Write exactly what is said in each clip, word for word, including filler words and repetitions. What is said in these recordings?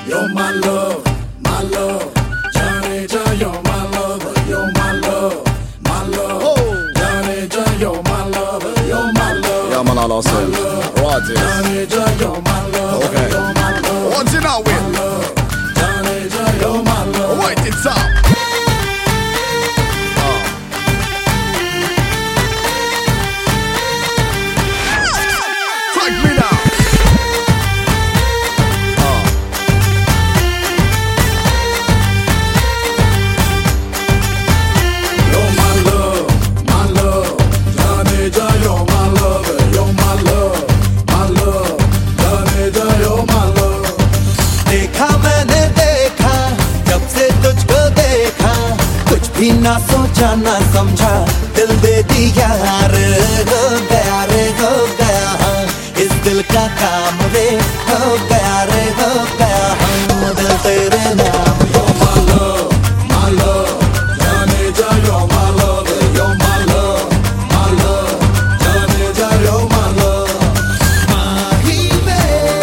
You're my love, my love. Johnny J, you're my lover. You're my love, my love. Oh. Johnny J, you're my lover. You're my love. Ja man, alla ser. Right here. Johnny J, you're my love. Okay. You're my love. What's it now with? Johnny J, you're my love. Wait, it's up. भी ना सोचा ना समझा दिल दे दिया रे हो गया रे हो गया हाँ इस दिल का काम रे हो गया रे हो गया हाँ दिल तेरे नाम You're my love, my love. Johnny J, you're my love. You're my love, my love. Johnny J, you're my love. माही वे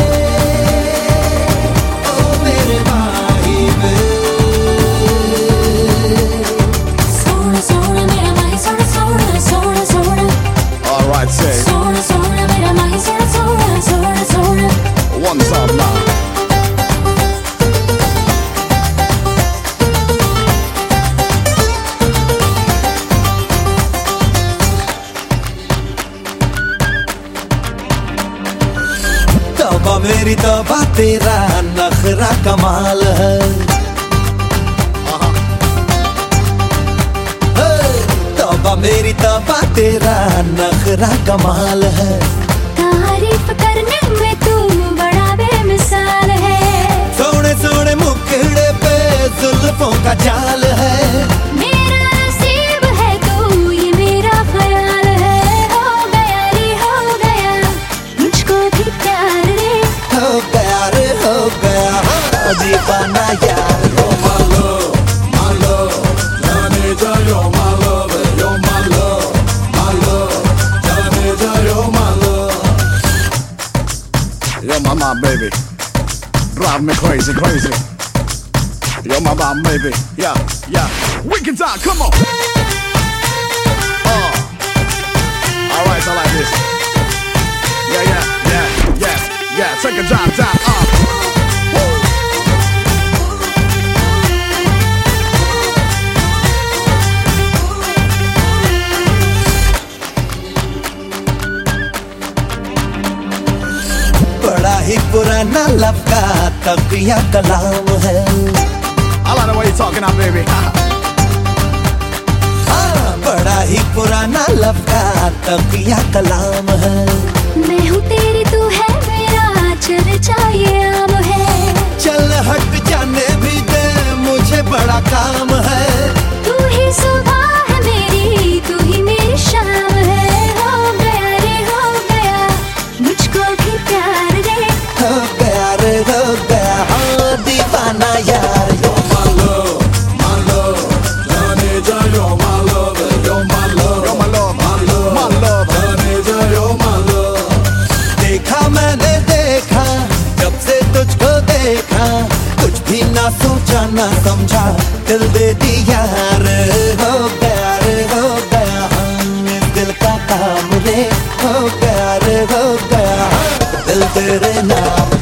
ओ मेरे माही वे Alright, say one time now. तौबा मेरी तौबा तेरा नखरा कमाल है तौबा मेरी तौबा तेरा नखरा कमाल है तारीफ करने में तू बड़ा बेमिसाल है सोने सोने मुखड़े पे जुल्फों का जाल है मेरा नसीब है तू ये मेरा ख्याल है हो गया रे हो गया मुझको भी प्यार रे हो गया रे हो गया दीवाना यार You're my love, my love. Johnny J, you're my love. You're my love, my love. Johnny J, you're my love. You're my mom, baby. Drive me crazy, crazy. You're my mom, baby. Yeah, yeah. Wicked time, come on. Oh. Alright, I like this. Yeah, yeah, yeah, yeah, yeah. Take a drive down, up. बड़ा ही पुराना लब का तकिया कलाम है I like the way you're talking now, baby. हाँ बड़ा ही पुराना लब का तकिया कलाम है मैं हूँ तेरी तू है मेरा चर्चा ये आम है चल हट जाने भी दे मुझे बड़ा काम है तू ही सुबह है मेरी तू ही मेरी शाम है हो गया रे हो गया मुझको भी प्यार रे हो गया रे हो गया हाँ दीवाना यार You're my love, my love. Johnny J, you're my love. You're my love, You're my love, my love, my love. Johnny J, you're my love. देखा मैंने देखा जब से तुझको देखा कुछ भी ना सोचा ना समझा दिल दे दिया रे हो गया रे हो गया हाँ इस दिल का काम रे हो गया रे हो गया हाँ दिल तेरे नाम